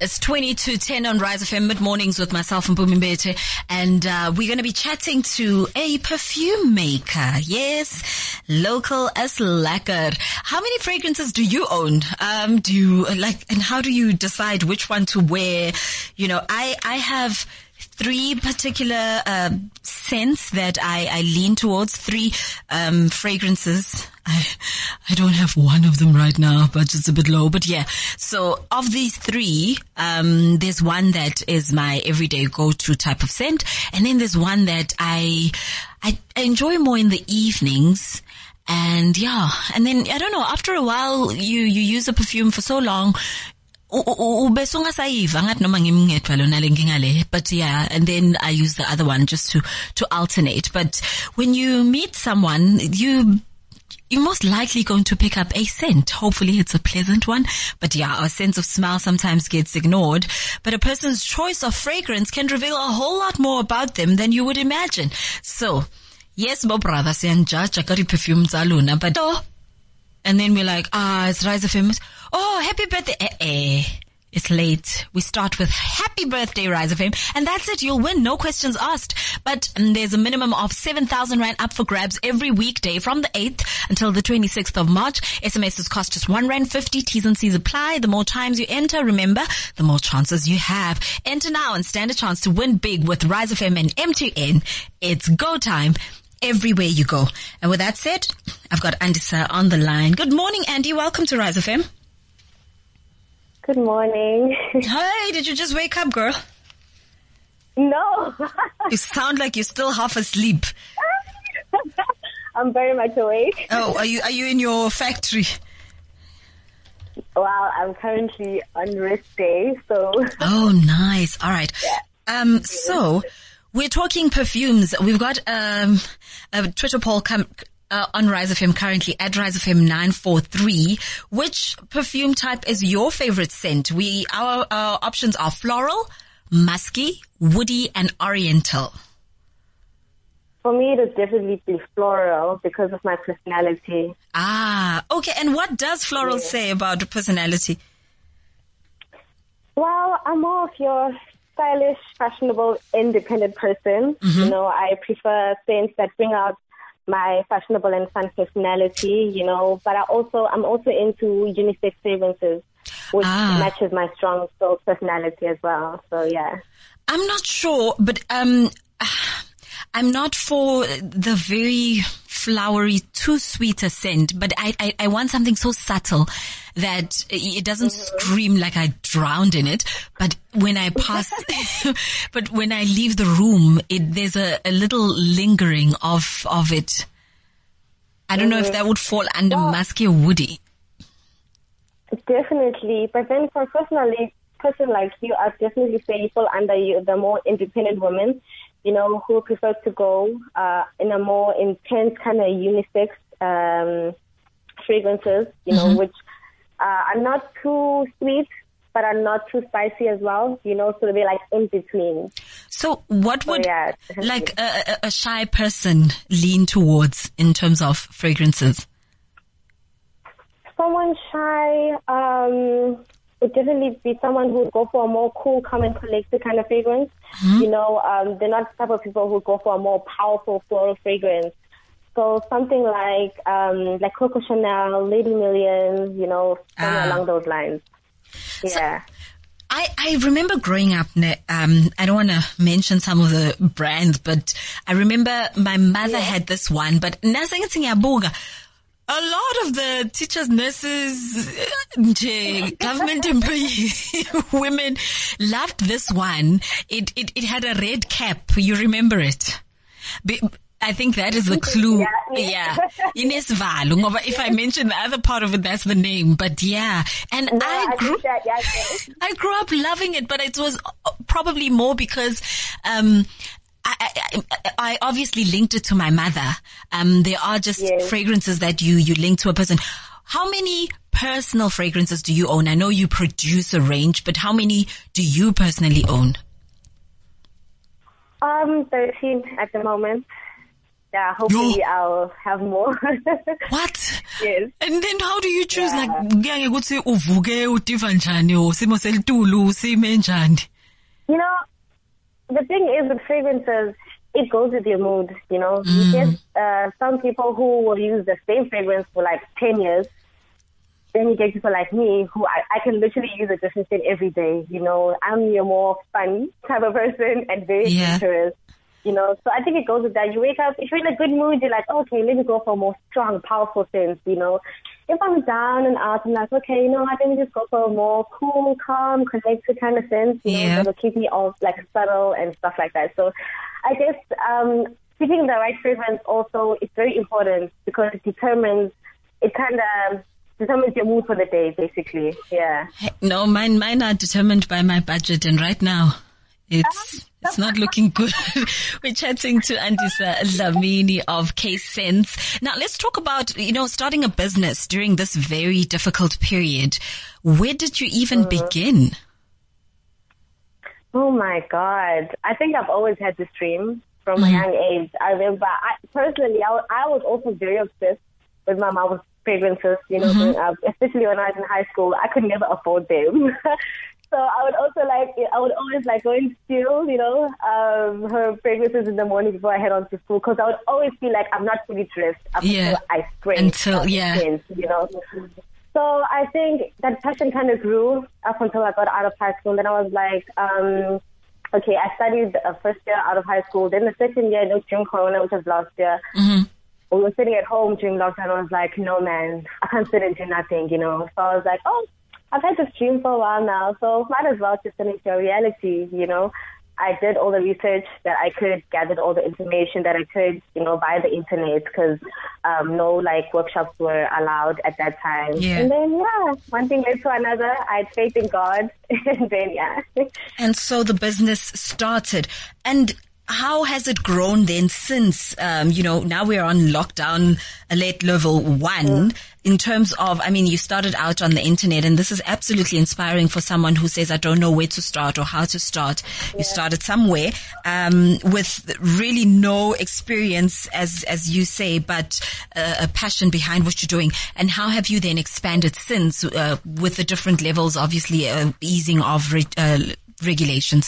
It's 20 to 10 on Rise FM Mid-Mornings with myself and Mpumi Mbete. And we're going to be chatting to a perfume maker. Yes, local as lekker. How many fragrances do you own? And how do you decide which one to wear? You know, I have three particular scents that I lean towards, three fragrances. I don't have one of them right now, but it's a bit low. But yeah, so of these three, there's one that is my everyday go-to type of scent, and then there's one that I enjoy more in the evenings. And yeah, and then I don't know, after a while you use a perfume for so long, but yeah, and then I use the other one just to alternate. But when you meet someone, you're most likely going to pick up a scent. Hopefully it's a pleasant one. But yeah, our sense of smell sometimes gets ignored. But a person's choice of fragrance can reveal a whole lot more about them than you would imagine. So, yes, my brother, judge perfume zaluna, but and then we're like, it's Rise FM. Oh, happy birthday. It's late. We start with happy birthday, Rise FM. And that's it. You'll win. No questions asked. But there's a minimum of 7,000 Rand up for grabs every weekday from the 8th until the 26th of March. SMSs cost just 1 Rand 50. T's and C's apply. The more times you enter, remember, the more chances you have. Enter now and stand a chance to win big with Rise FM and M2N. It's go time everywhere you go. And with that said, I've got Andisa on the line. Good morning, Andy. Welcome to Rise FM. Good morning. Hi, did you just wake up, girl? No. You sound like you're still half asleep. I'm very much awake. Oh, are you in your factory? Well, I'm currently on rest day, so. Oh, nice. All right. Yeah. So we're talking perfumes. We've got a Twitter poll on Rise FM currently at Rise FM 943. Which perfume type is your favorite scent? Our options are floral, musky, woody, and oriental. For me, it would definitely be floral because of my personality. Ah, okay. And what does floral say about your personality? Well, I'm more of your stylish, fashionable, independent person. Mm-hmm. You know, I prefer scents that bring out my fashionable and fun personality, you know, but I'm also into unisex fragrances, which matches my strong soul personality as well. So yeah. I'm not sure, but I'm not for the very flowery, too sweet a scent, but I want something so subtle that it doesn't scream like I drowned in it. But when I pass, but when I leave the room, there's a little lingering of it. I don't know if that would fall under musky or woody. Definitely. But then for a person like you, I'd definitely say you fall under the more independent woman, you know, who prefers to go in a more intense kind of unisex fragrances, you know, which are not too sweet, but are not too spicy as well, you know, so they're like in between. So what would like a shy person lean towards in terms of fragrances? Someone shy would definitely be someone who would go for a more cool, calm and collected kind of fragrance. Mm-hmm. You know, they're not the type of people who go for a more powerful floral fragrance. So something like Coco Chanel, Lady Million, you know, somewhere along those lines. Yeah. So, I remember growing up, I don't want to mention some of the brands, but I remember my mother had this one, but a lot of the teachers, nurses, government employees, women loved this one. It had a red cap. You remember it? I think that is the clue. Yeah. Ines Valu. If I mention the other part of it, that's the name. But yeah. And I grew up loving it, but it was probably more because, I obviously linked it to my mother. There are just fragrances that you link to a person. How many personal fragrances do you own? I know you produce a range, but how many do you personally own? 13 at the moment. Yeah, hopefully I'll have more. What? Yes. And then how do you choose? Like, kuyange ukuthi uvuke udiva njani or simo selitulu sime njani? You know, the thing is with fragrances, it goes with your mood, you know. You get some people who will use the same fragrance for like 10 years. Then you get people like me who I can literally use a different scent every day, you know. I'm your more fun type of person and very adventurous, you know. So I think it goes with that. You wake up, if you're in a good mood, you're like, okay, let me go for a more strong, powerful scent, you know. If I'm down and out, I'm like, okay, you know what, let me just go for a more cool, calm, collected kind of scent, you know, that'll keep me all like subtle and stuff like that. So I guess picking the right fragrance also is very important because it determines your mood for the day, basically. Yeah. No, mine are determined by my budget, and right now it's not looking good. We're chatting to Andisa Dlamini of Case Sense. Now let's talk about, you know, starting a business during this very difficult period. Where did you even begin? Oh my God. I think I've always had this dream from a young age. I remember, I was also very obsessed with my mom's fragrances, you know, growing up, especially when I was in high school. I could never afford them. So I would always go and steal, you know, her fragrances in the morning before I head on to school, because I would always feel like I'm not fully dressed until I spray. You know. So I think that passion kind of grew up until I got out of high school. Then I was like, okay, I studied the first year out of high school. Then the second year, during Corona, which was last year, we were sitting at home during lockdown. I was like, no, man, I can't sit and do nothing, you know. So I was like, oh, I've had this dream for a while now, so might as well just turn it into a reality, you know. I did all the research that I could, gathered all the information that I could, you know, via the internet, because no workshops were allowed at that time. Yeah. And then, one thing led to another. I had faith in God, and then, And so the business started. And how has it grown then since, now we're on lockdown alert level 1 in terms of, you started out on the internet, and this is absolutely inspiring for someone who says, I don't know where to start or how to start. Yeah. You started somewhere, with really no experience, as you say, but a passion behind what you're doing. And how have you then expanded since, with the different levels, obviously, easing of regulations?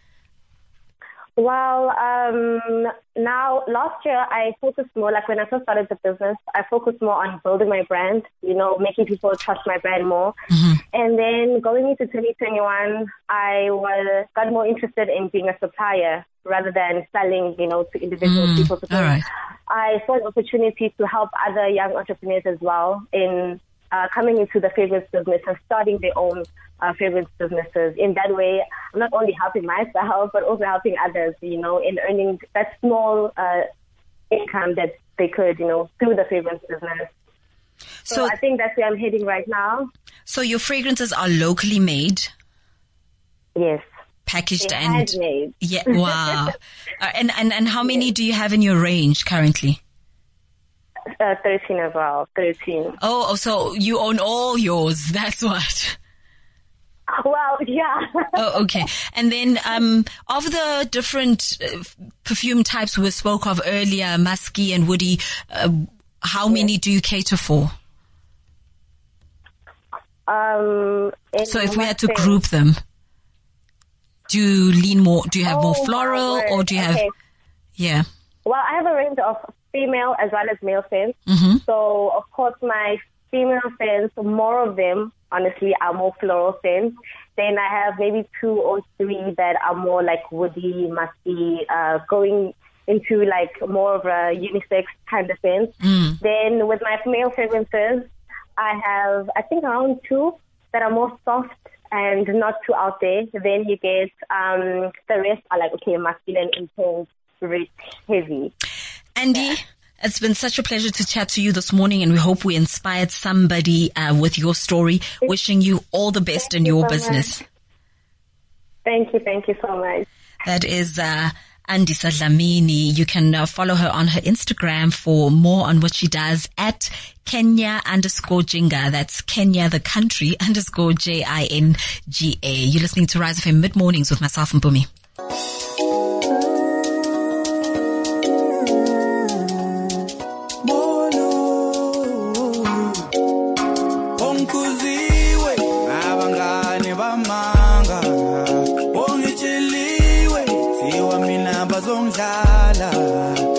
Well, now last year I focused more, when I first started the business, I focused more on building my brand, you know, making people trust my brand more. And then going into 2021, I got more interested in being a supplier rather than selling, you know, to individual people. Because I saw an opportunity to help other young entrepreneurs as well in coming into the fragrance business and starting their own fragrance businesses. In that way, I'm not only helping myself, but also helping others, you know, in earning that small income that they could, you know, through the fragrance business. So I think that's where I'm heading right now. So your fragrances are locally made? Yes. Packaged and handmade. Yeah, wow. And how many do you have in your range currently? 13 as well. 13. Oh, so you own all yours. That's what. Well, yeah. Oh, okay. And then, of the different perfume types we spoke of earlier, musky and woody, how many do you cater for? So if we had to group them, do you lean more? Do you have more floral, or do you have? Yeah. Well, I have a range of female as well as male scents. So, of course, my female scents, more of them, honestly, are more floral scents. Then I have maybe 2 or 3 that are more woody, musky, going into more of a unisex kind of scent. Then with my male fragrances, I have, I think, around 2 that are more soft and not too out there. Then you get the rest are masculine, intense, rich, heavy. Andy, it's been such a pleasure to chat to you this morning, and we hope we inspired somebody with your story. Wishing you all the best in your business. Thank you so much. That is Andisa Dlamini. You can follow her on her Instagram for more on what she does at Kenya_Jinga. That's Kenya the country _JINGA. You're listening to Rise FM Mid Mornings with myself and Mpumi. uzongidlala